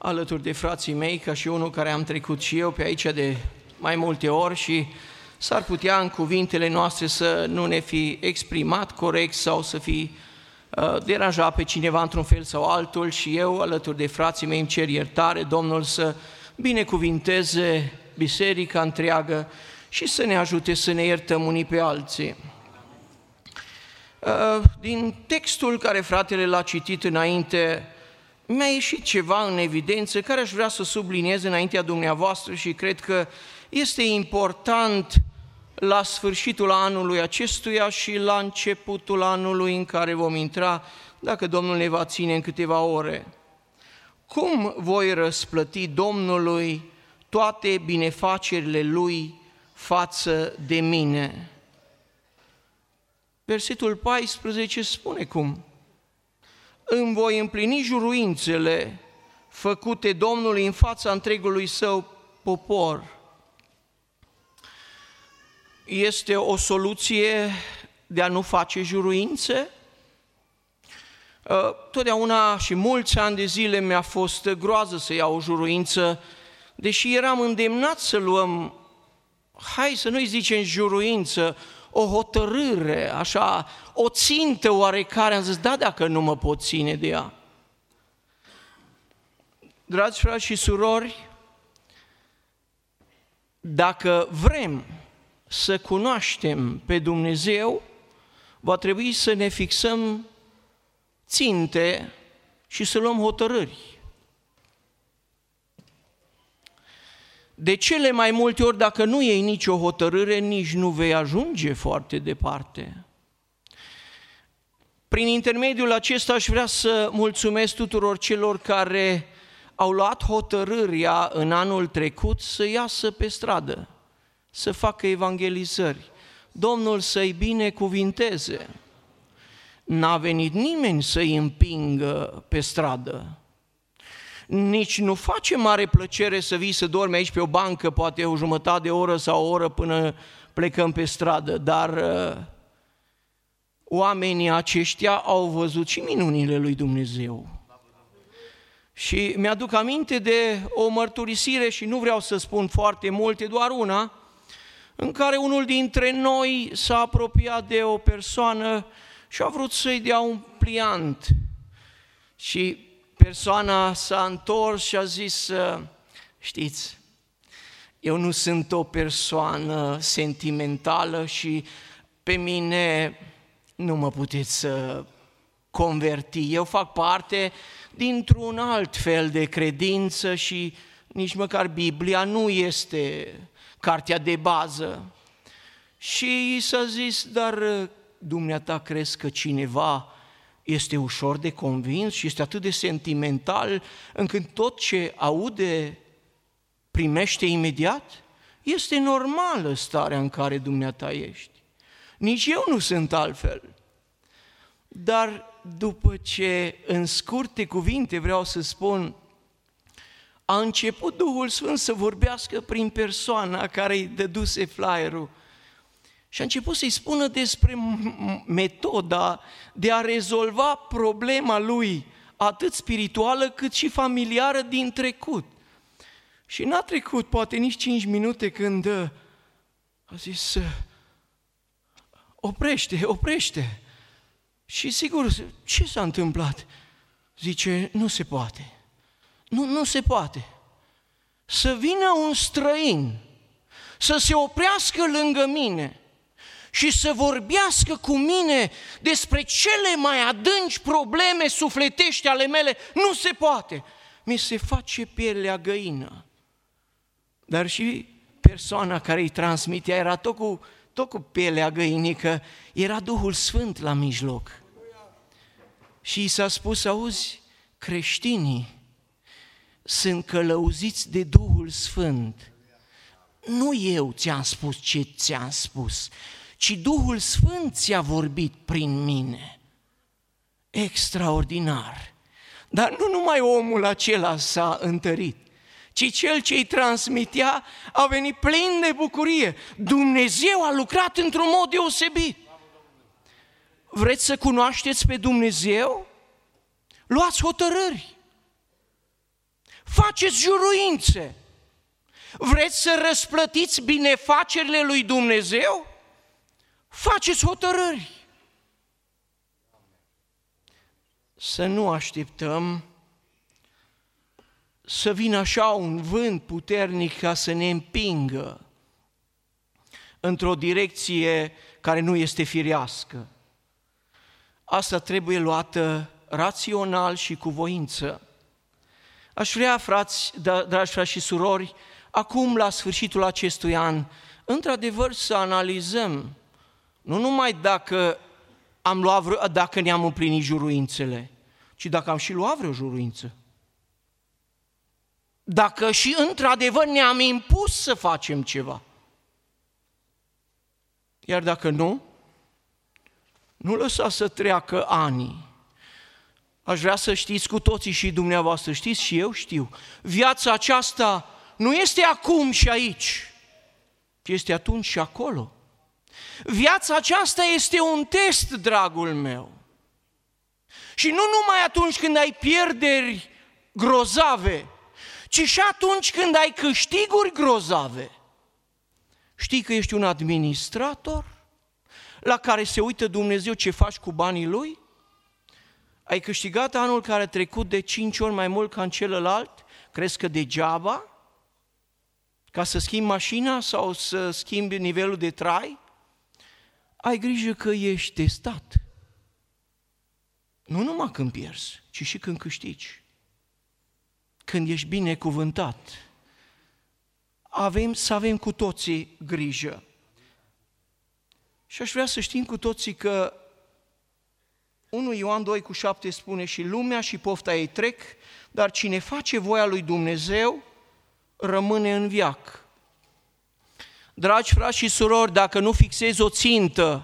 alături de frații mei, ca și unul care am trecut și eu pe aici de mai multe ori și s-ar putea în cuvintele noastre să nu ne fi exprimat corect sau să fi deranjat pe cineva într-un fel sau altul și eu, alături de frații mei, îmi cer iertare, Domnul să binecuvinteze biserica întreagă și să ne ajute să ne iertăm unii pe alții. Din textul care fratele l-a citit înainte, mi-a ieșit ceva în evidență care aș vrea să subliniez înaintea dumneavoastră și cred că este important la sfârșitul anului acestuia și la începutul anului în care vom intra, dacă Domnul ne va ține în câteva ore. Cum voi răsplăti Domnului toate binefacerile Lui față de mine? Versetul 14 spune cum: îmi voi împlini juruințele făcute Domnului în fața întregului Său popor. Este o soluție de a nu face juruințe? Totdeauna și mulți ani de zile mi-a fost groază să iau o juruință, deși eram îndemnat să luăm, hai să nu-i zicem juruință, o hotărâre, așa, o țintă oarecare, am zis, da, dacă nu mă pot ține de ea. Dragi frați și surori, dacă vrem să cunoaștem pe Dumnezeu, va trebui să ne fixăm ținte și să luăm hotărâri. De cele mai multe ori, dacă nu iei nicio hotărâre, nici nu vei ajunge foarte departe. Prin intermediul acesta aș vrea să mulțumesc tuturor celor care au luat hotărârea în anul trecut să iasă pe stradă, să facă evangelizări. Domnul să-i binecuvinteze. N-a venit nimeni să-i împingă pe stradă. Nici nu face mare plăcere să vii să dormi aici pe o bancă, poate o jumătate de oră sau o oră până plecăm pe stradă, dar oamenii aceștia au văzut și minunile lui Dumnezeu. Și mi-aduc aminte de o mărturisire și nu vreau să spun foarte multe, doar una, în care unul dintre noi s-a apropiat de o persoană și a vrut să-i dea un pliant. Și persoana s-a întors și a zis, știți, eu nu sunt o persoană sentimentală și pe mine nu mă puteți converti. Eu fac parte dintr-un alt fel de credință și nici măcar Biblia nu este cartea de bază. Și i s-a zis, dar dumneata crezi că cineva este ușor de convins și este atât de sentimental încât tot ce aude primește imediat? Este normală starea în care dumneata ești. Nici eu nu sunt altfel. Dar după ce, în scurte cuvinte vreau să spun, a început Duhul Sfânt să vorbească prin persoana care îi dăduse flyerul și a început să-i spună despre metoda de a rezolva problema lui, atât spirituală cât și familiară din trecut. Și n-a trecut poate nici 5 minute când a zis, oprește. Și sigur, ce s-a întâmplat? Zice, nu se poate. Nu se poate. Să vină un străin, să se oprească lângă mine și să vorbească cu mine despre cele mai adânci probleme sufletești ale mele, nu se poate. Mi se face pielea găină. Dar și persoana care îi transmitea era tot cu pielea găinică, era Duhul Sfânt la mijloc. Și i s-a spus, auzi, creștinii sunt călăuziți de Duhul Sfânt. Nu eu ți-am spus ce ți-am spus, ci Duhul Sfânt ți-a vorbit prin mine. Extraordinar! Dar nu numai omul acela s-a întărit, ci cel ce îi transmitea a venit plin de bucurie. Dumnezeu a lucrat într-un mod deosebit. Vreți să cunoașteți pe Dumnezeu? Luați hotărâri. faceți juruințe. Vreți să răsplătiți binefacerile lui Dumnezeu? Faceți hotărâri. Să nu așteptăm să vină așa un vânt puternic ca să ne împingă într-o direcție care nu este firească. Asta trebuie luată rațional și cu voință. Aș vrea, dragi frați și surori, acum la sfârșitul acestui an, într-adevăr să analizăm, nu numai dacă ne-am împlinit juruințele, ci dacă am și luat vreo juruință. Dacă și într-adevăr ne-am impus să facem ceva. Iar dacă nu lăsa să treacă ani. Aș vrea să știți cu toții și dumneavoastră, știți și eu știu, viața aceasta nu este acum și aici, ci este atunci și acolo. Viața aceasta este un test, dragul meu. Și nu numai atunci când ai pierderi grozave, ci și atunci când ai câștiguri grozave. Știi că ești un administrator la care se uită Dumnezeu ce faci cu banii Lui? Ai câștigat anul care a trecut de 5 ori mai mult ca în celălalt? Crezi că degeaba? Ca să schimbi mașina sau să schimbi nivelul de trai? Ai grijă că ești testat. Nu numai când pierzi, ci și când câștigi. Când ești binecuvântat. Să avem cu toții grijă. Și aș vrea să știm cu toții că 1 Ioan 2,7 spune și lumea și pofta ei trec, dar cine face voia lui Dumnezeu rămâne în veac. Dragi frați și surori, dacă nu fixezi o țintă,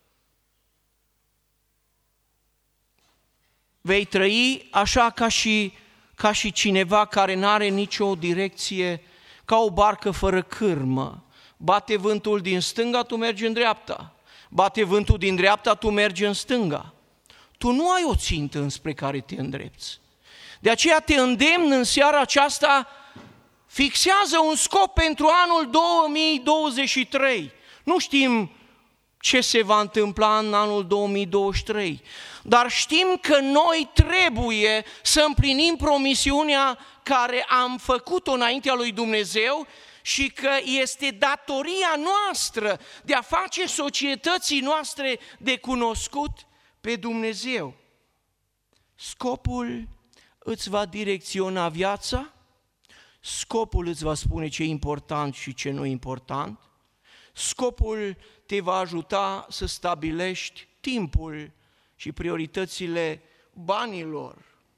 vei trăi așa ca și cineva care n-are nicio direcție, ca o barcă fără cârmă. Bate vântul din stânga, tu mergi în dreapta. Bate vântul din dreapta, tu mergi în stânga. Tu nu ai o țintă înspre care te îndrepți. De aceea te îndemn în seara aceasta, fixează un scop pentru anul 2023. Nu știm ce se va întâmpla în anul 2023, dar știm că noi trebuie să împlinim promisiunea care am făcut-o înaintea lui Dumnezeu și că este datoria noastră de a face societății noastre de cunoscut pe Dumnezeu. Scopul îți va direcționa viața, scopul îți va spune ce e important și ce nu e important, scopul te va ajuta să stabilești timpul și prioritățile banilor.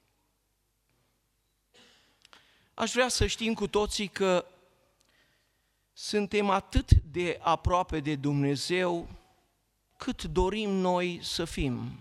Aș vrea să știm cu toții că suntem atât de aproape de Dumnezeu cât dorim noi să fim.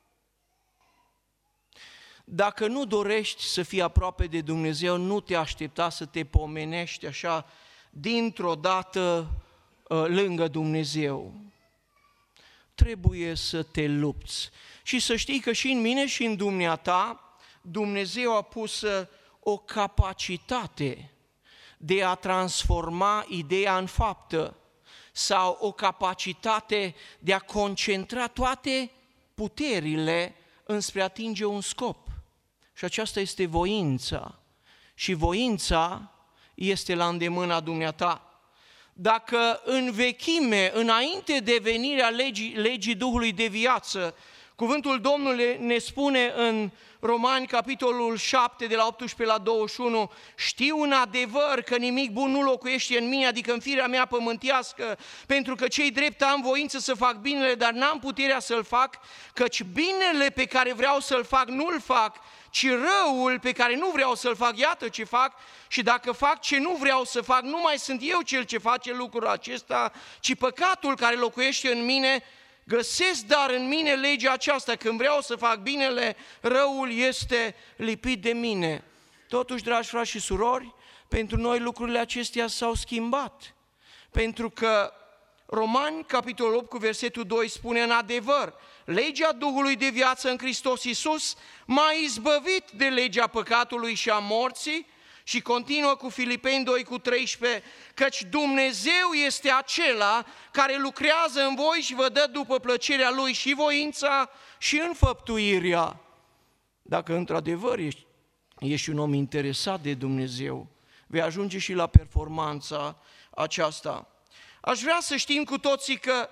Dacă nu dorești să fii aproape de Dumnezeu, nu te aștepta să te pomenești așa dintr-o dată lângă Dumnezeu. Trebuie să te lupți. Și să știi că și în mine și în dumneata, Dumnezeu a pus o capacitate de a transforma ideea în faptă sau o capacitate de a concentra toate puterile înspre a atinge un scop. Și aceasta este voința. Și voința este la îndemâna dumneata. Dacă în vechime, înainte de venirea legii Duhului de viață, cuvântul Domnului ne spune în Romani, capitolul 7, de la 18 la 21, știu în adevăr că nimic bun nu locuiește în mine, adică în firea mea pământească, pentru că cei drept am voință să fac binele, dar n-am puterea să-l fac, căci binele pe care vreau să-l fac nu-l fac, ci răul pe care nu vreau să-l fac, iată ce fac, și dacă fac ce nu vreau să fac, nu mai sunt eu cel ce face lucrul acesta, ci păcatul care locuiește în mine. Găsesc dar în mine legea aceasta, când vreau să fac binele, răul este lipit de mine. Totuși, dragi frați și surori, pentru noi lucrurile acestea s-au schimbat. Pentru că Romani, capitolul 8, cu versetul 2, spune în adevăr, legea Duhului de viață în Hristos Iisus m-a izbăvit de legea păcatului și a morții Și continuă cu Filipeni 2:13, căci Dumnezeu este acela care lucrează în voi și vă dă după plăcerea Lui și voința și înfăptuirea. Dacă într-adevăr ești un om interesat de Dumnezeu, vei ajunge și la performanța aceasta. Aș vrea să știm cu toții că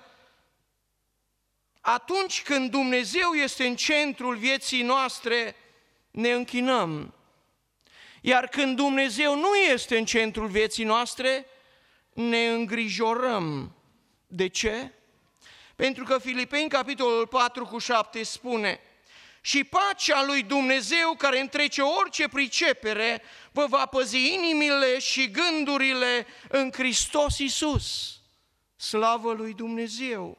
atunci când Dumnezeu este în centrul vieții noastre, ne închinăm. Iar când Dumnezeu nu este în centrul vieții noastre, ne îngrijorăm. De ce? Pentru că Filipeni, capitolul 4:7 spune: și pacea lui Dumnezeu, care întrece orice pricepere, vă va păzi inimile și gândurile în Hristos Iisus. Slavă lui Dumnezeu!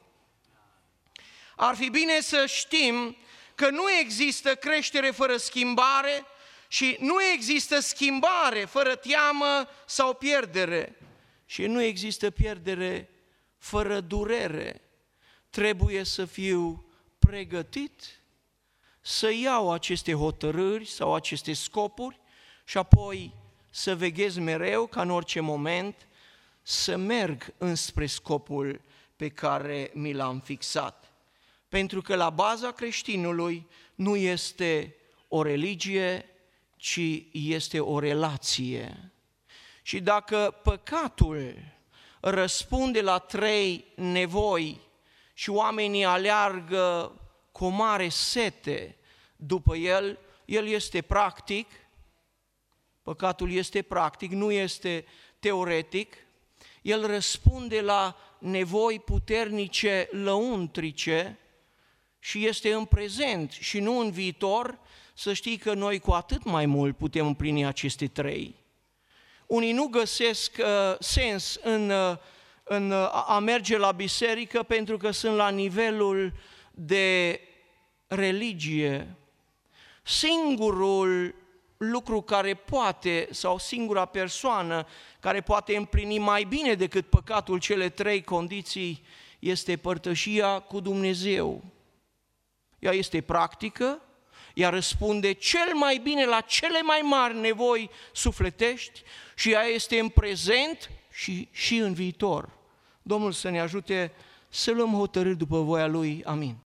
Ar fi bine să știm că nu există creștere fără schimbare și nu există schimbare fără teamă sau pierdere. Și nu există pierdere fără durere. Trebuie să fiu pregătit să iau aceste hotărâri sau aceste scopuri și apoi să veghez mereu ca în orice moment să merg înspre scopul pe care mi l-am fixat. Pentru că la baza creștinului nu este o religie, ci este o relație. Și dacă păcatul răspunde la 3 nevoi și oamenii aleargă cu o mare sete după el, el este practic, păcatul este practic, nu este teoretic, el răspunde la nevoi puternice lăuntrice și este în prezent și nu în viitor. Să știi că noi cu atât mai mult putem împlini aceste 3. Unii nu găsesc sens în a merge la biserică pentru că sunt la nivelul de religie. Singurul lucru care poate, sau singura persoană care poate împlini mai bine decât păcatul cele 3 condiții, este părtășia cu Dumnezeu. Ea este practică, ea răspunde cel mai bine la cele mai mari nevoi sufletești și ea este în prezent și în viitor. Domnul să ne ajute să luăm hotărâri după voia Lui. Amin.